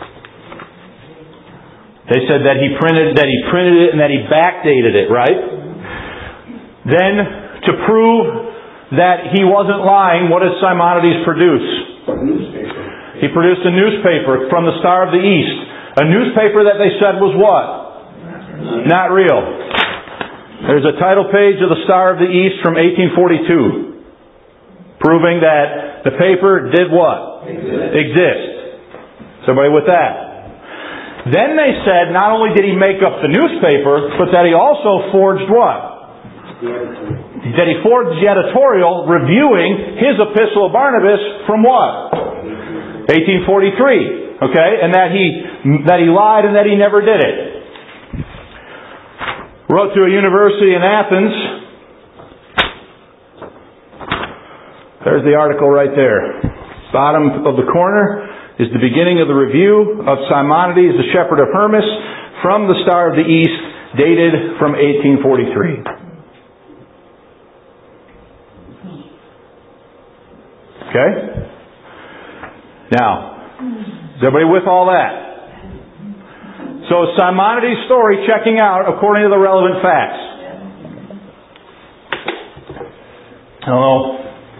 They said that he printed that he printed it and that he backdated it, right? Then, to prove that he wasn't lying, what did Simonides produce? A newspaper. He produced a newspaper from the Star of the East. A newspaper that they said was what? Not real. There's a title page of the Star of the East from eighteen forty-two, proving that the paper did what? Exist. Exist. Is everybody with that? Then they said not only did he make up the newspaper, but that he also forged what? That he forged the editorial reviewing his Epistle of Barnabas from what? eighteen forty-three. Okay? And that he that he lied and that he never did it. Wrote to a university in Athens. There's the article right there. Bottom of the corner is the beginning of the review of Simonides, the shepherd of Hermas, from the Star of the East, dated from eighteen forty-three. Okay? Now, is everybody with all that? So, Simonides' story checking out according to the relevant facts. Hello?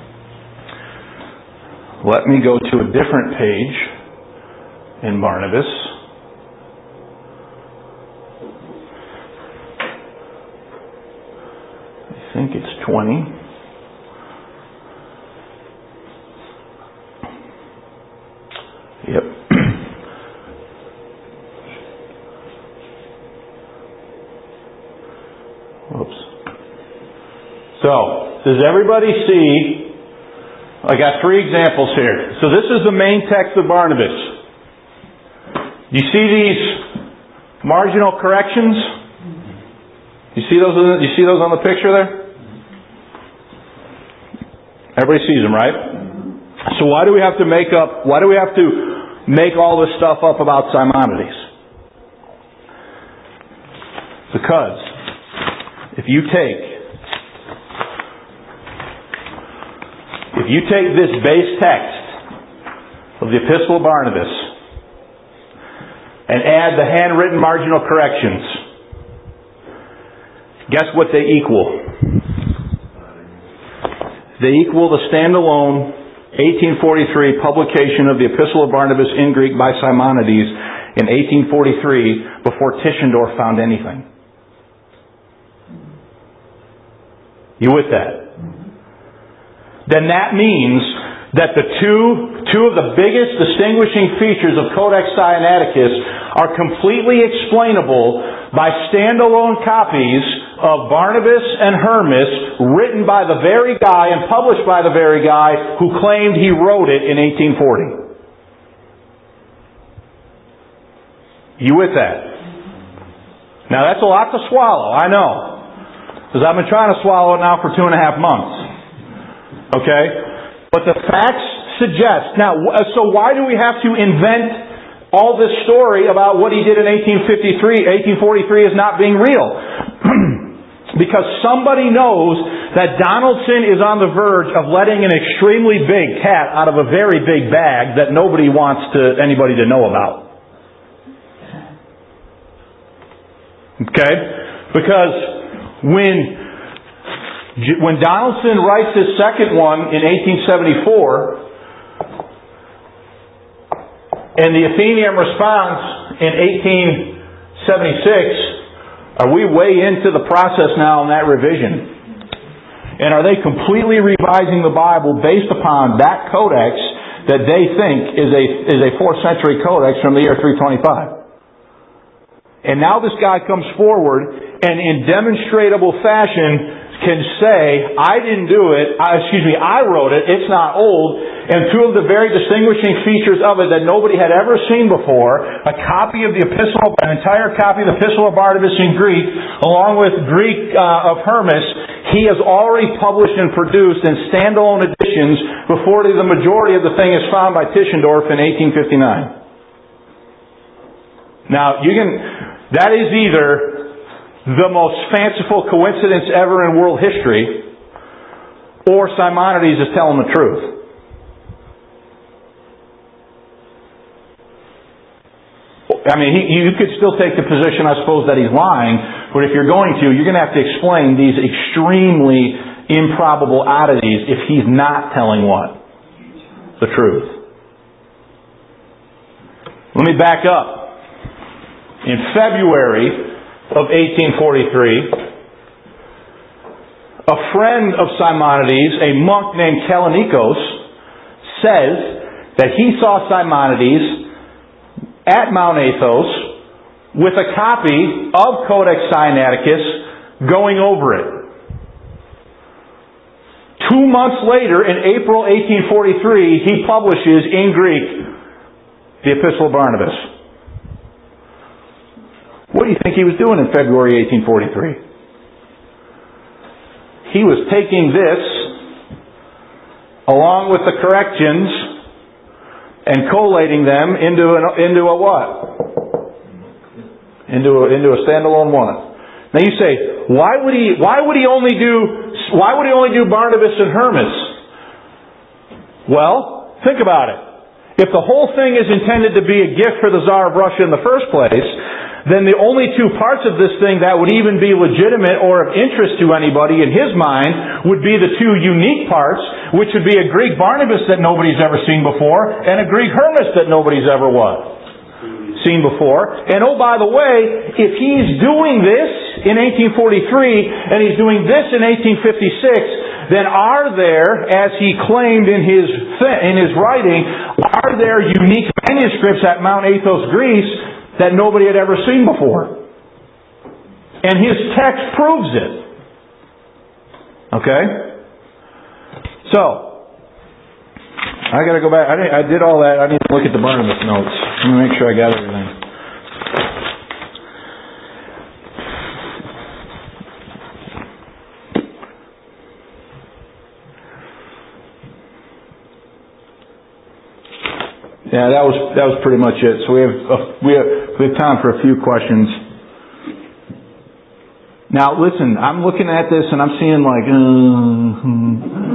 Let me go to a different page in Barnabas. I think it's twenty. Yep. Whoops. So, does everybody see? I got three examples here. So this is the main text of Barnabas. You see these marginal corrections? You see those? You see those on the picture there? Everybody sees them, right? So why do we have to make up? Why do we have to make all this stuff up about Simonides? Because if you take If you take this base text of the Epistle of Barnabas and add the handwritten marginal corrections, guess what they equal? They equal the standalone eighteen forty-three publication of the Epistle of Barnabas in Greek by Simonides in eighteen forty-three, before Tischendorf found anything. You with that? Then that means that the two, two of the biggest distinguishing features of Codex Sinaiticus are completely explainable by standalone copies of Barnabas and Hermas, written by the very guy and published by the very guy who claimed he wrote it in eighteen forty. You with that? Now that's a lot to swallow, I know. Because I've been trying to swallow it now for two and a half months. Okay? But the facts suggest... Now, so why do we have to invent all this story about what he did in eighteen fifty-three, eighteen forty-three is not being real? Because somebody knows that Donaldson is on the verge of letting an extremely big cat out of a very big bag that nobody wants to anybody to know about. Okay? Because when when Donaldson writes his second one in eighteen seventy-four, and the Athenaeum responds in eighteen seventy-six, are we way into the process now in that revision? And are they completely revising the Bible based upon that codex that they think is a is a fourth century codex from the year three twenty-five? And now this guy comes forward and in demonstrable fashion can say, I didn't do it, I, excuse me, I wrote it, it's not old, and two of the very distinguishing features of it that nobody had ever seen before, a copy of the epistle, an entire copy of the Epistle of Barnabas in Greek, along with Greek uh, of Hermas, he has already published and produced in standalone editions before the majority of the thing is found by Tischendorf in eighteen fifty-nine. Now, you can, that is either the most fanciful coincidence ever in world history, or Simonides is telling the truth. I mean, he, you could still take the position, I suppose, that he's lying, but if you're going to, you're going to have to explain these extremely improbable oddities if he's not telling what? The truth. Let me back up. In February of eighteen forty-three, a friend of Simonides, a monk named Kallinikos, says that he saw Simonides at Mount Athos with a copy of Codex Sinaiticus going over it. Two months later, in April eighteen forty-three, he publishes in Greek the Epistle of Barnabas. What do you think he was doing in February eighteen forty-three? He was taking this, along with the corrections, and collating them into an, into a what? Into a, into a standalone one. Now you say, why would he? Why would he only do? Why would he only do Barnabas and Hermas? Well, think about it. If the whole thing is intended to be a gift for the Tsar of Russia in the first place, then the only two parts of this thing that would even be legitimate or of interest to anybody in his mind would be the two unique parts, which would be a Greek Barnabas that nobody's ever seen before, and a Greek Hermas that nobody's ever what? Seen before. And oh, by the way, if he's doing this in eighteen forty-three, and he's doing this in eighteen fifty-six, then are there, as he claimed in his in his writing, are there unique manuscripts at Mount Athos, Greece, that nobody had ever seen before? And his text proves it. Okay? So, I got to go back. I, did, I did all that. I need to look at the Barnabas notes. Let me make sure I got everything. Yeah, that was that was pretty much it. So we have uh, we have we have time for a few questions. Now, listen, I'm looking at this and I'm seeing like, uh,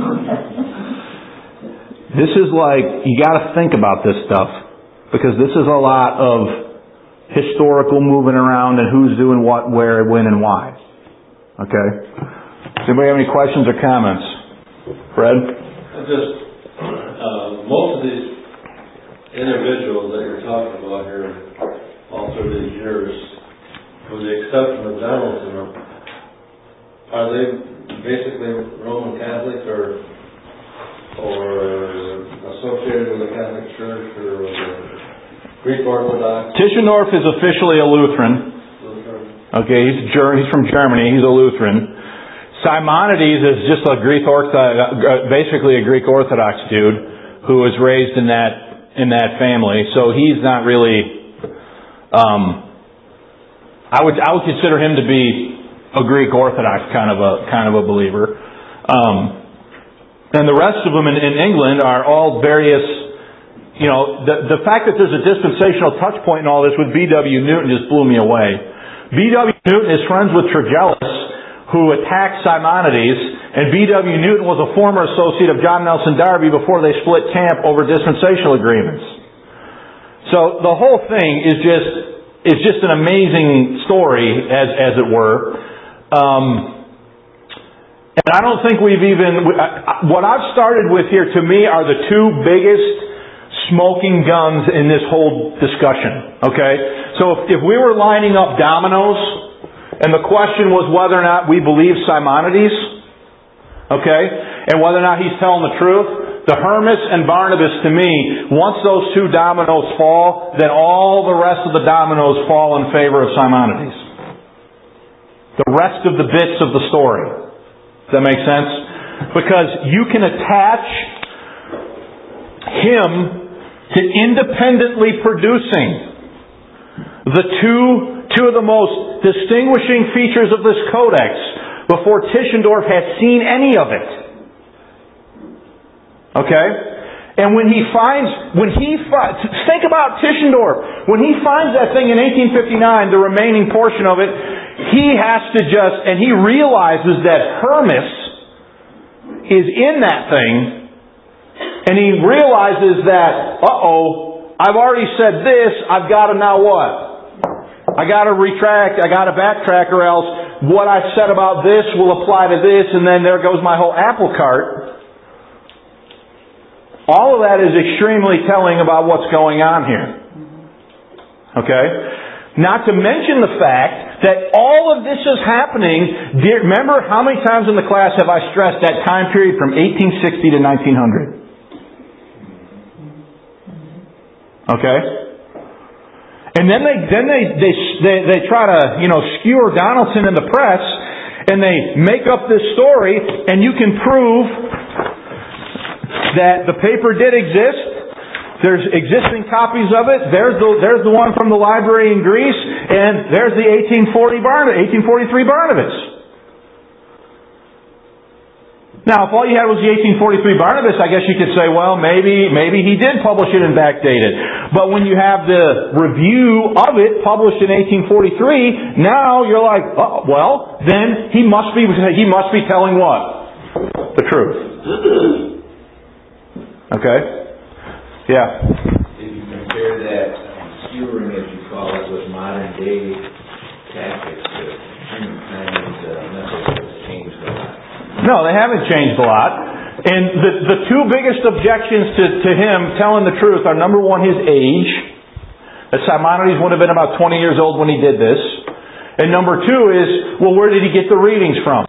this is like, you got to think about this stuff, because this is a lot of historical moving around and who's doing what, where, when, and why. Okay. Does anybody have any questions or comments? Fred? Just uh, most of these individuals that you're talking about here, all through these years, with the exception of Donaldson, are they basically Roman Catholics or or associated with the Catholic Church or with the Greek Orthodox? Tischendorf is officially a Lutheran. Lutheran. Okay, he's, he's from Germany. He's a Lutheran. Simonides is just a Greek Orthodox, basically a Greek Orthodox dude who was raised in that in that family. So he's not really. Um, I would I would consider him to be a Greek Orthodox kind of a kind of a believer. Um, and the rest of them in, in England are all various. You know, the the fact that there's a dispensational touch point in all this with B W Newton just blew me away. B W Newton is friends with Tregellus, who attacked Simonides And B W Newton was a former associate of John Nelson Darby before they split camp over dispensational agreements. So the whole thing is just is just an amazing story, as as it were. Um, and I don't think we've even... What I've started with here, to me, are the two biggest smoking guns in this whole discussion. Okay? So if, if we were lining up dominoes, and the question was whether or not we believe Simonides, okay, and whether or not he's telling the truth, the Hermas and Barnabas, to me, once those two dominoes fall, then all the rest of the dominoes fall in favor of Simonides. The rest of the bits of the story. Does that make sense? Because you can attach him to independently producing the two, two of the most distinguishing features of this codex before Tischendorf had seen any of it. Okay? And when he finds, when he finds, think about Tischendorf. When he finds that thing in eighteen fifty-nine, the remaining portion of it, he has to just, and he realizes that Hermas is in that thing, and he realizes that, uh-oh, I've already said this, I've got to now what? I got to retract, I got to backtrack, or else what I said about this will apply to this, and then there goes my whole apple cart. All of that is extremely telling about what's going on here. Okay? Not to mention the fact that all of this is happening. Dear, remember how many times in the class have I stressed that time period from eighteen sixty to nineteen hundred? Okay? And then they then they, they they they try to, you know, skewer Donaldson in the press, and they make up this story, and you can prove that the paper did exist. There's existing copies of it. There's the there's the one from the library in Greece, and there's the eighteen forty Barn eighteen forty-three Barnabas. Now, if all you had was the eighteen forty-three Barnabas, I guess you could say, well, maybe maybe he did publish it and backdate it. But when you have the review of it published in eighteen forty-three, now you're like, oh, well, then he must be he must be telling what? The truth. Okay? Yeah. If you compare that skewering, as you call it, with modern day tactics, the humankind uh, methods have changed a lot. No, they haven't changed a lot. And the, the two biggest objections to, to him telling the truth are, number one, his age. That Simonides would have been about twenty years old when he did this. And number two is, well, where did he get the readings from?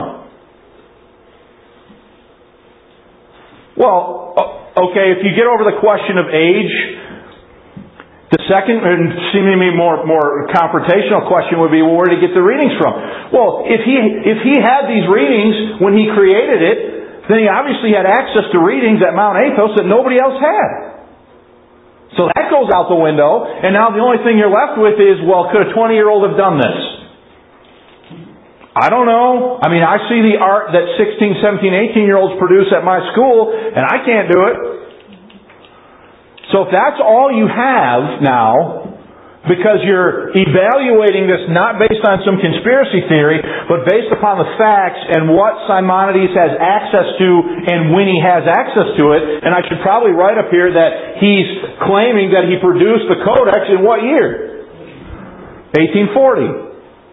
Well, okay, if you get over the question of age, the second, and seemingly more more confrontational question would be, well, where did he get the readings from? Well, if he if he had these readings when he created it, then he obviously had access to readings at Mount Athos that nobody else had. So that goes out the window, and now the only thing you're left with is, well, could a twenty-year-old have done this? I don't know. I mean, I see the art that sixteen, seventeen, eighteen-year-olds produce at my school, and I can't do it. So if that's all you have now, because you're evaluating this not based on some conspiracy theory, but based upon the facts and what Simonides has access to and when he has access to it, and I should probably write up here that he's claiming that he produced the Codex in what year? eighteen forty.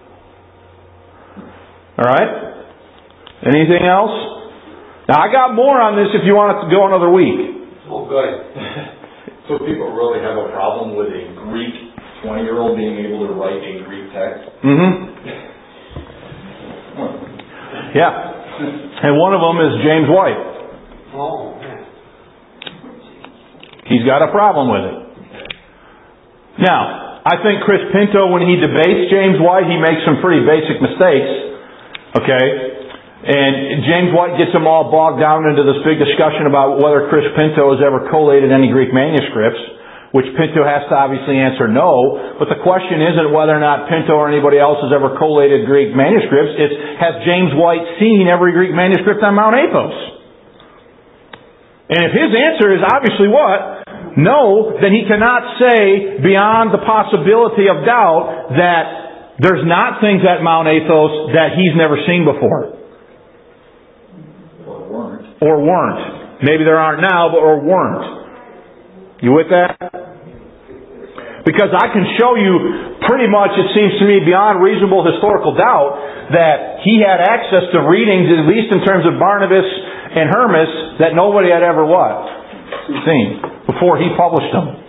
Alright? Anything else? Now I got more on this if you want it to go another week. Oh, good. So people really have a problem with a Greek twenty-year-old being able to write a Greek text? Mm-hmm. Yeah. And one of them is James White. Oh. He's got a problem with it. Now, I think Chris Pinto, when he debates James White, he makes some pretty basic mistakes. Okay? And James White gets them all bogged down into this big discussion about whether Chris Pinto has ever collated any Greek manuscripts, which Pinto has to obviously answer no. But the question isn't whether or not Pinto or anybody else has ever collated Greek manuscripts. It's, has James White seen every Greek manuscript on Mount Athos? And if his answer is obviously what? No, then he cannot say beyond the possibility of doubt that there's not things at Mount Athos that he's never seen before. or weren't. Maybe there aren't now, but or weren't. You with that? Because I can show you pretty much, it seems to me, beyond reasonable historical doubt, that he had access to readings, at least in terms of Barnabas and Hermas, that nobody had ever what? Seen before he published them.